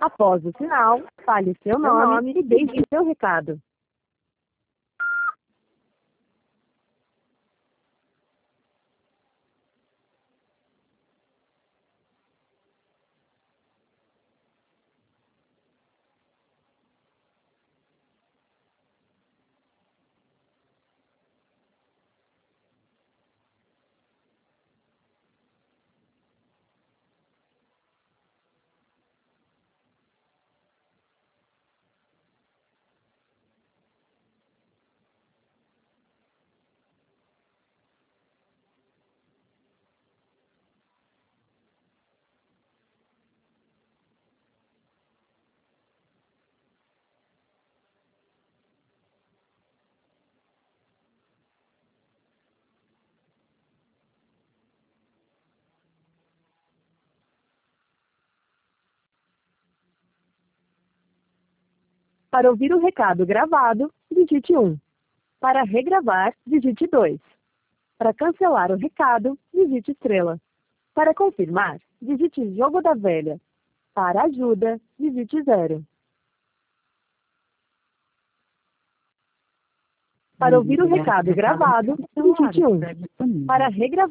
Após o sinal, fale seu nome e deixe seu recado. Para ouvir o recado gravado, digite 1. Para regravar, digite 2. Para cancelar o recado, digite estrela. Para confirmar, digite jogo da velha. Para ajuda, digite 0. Para ouvir o recado gravado, digite 1. Para regravar,